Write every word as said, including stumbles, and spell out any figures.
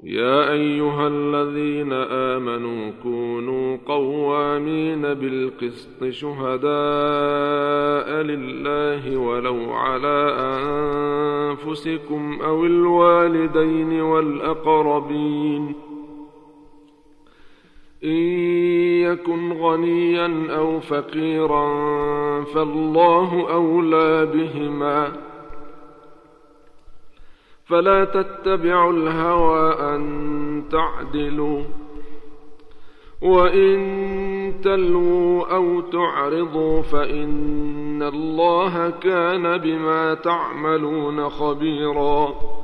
يا أيها الذين آمنوا كونوا قوامين بالقسط شهداء لله ولو على أنفسكم أو الوالدين والأقربين إن يكن غنيا أو فقيرا فالله أولى بهما فلا تتبعوا الهوى أن تعدلوا وإن تلووا أو تعرضوا فإن الله كان بما تعملون خبيرا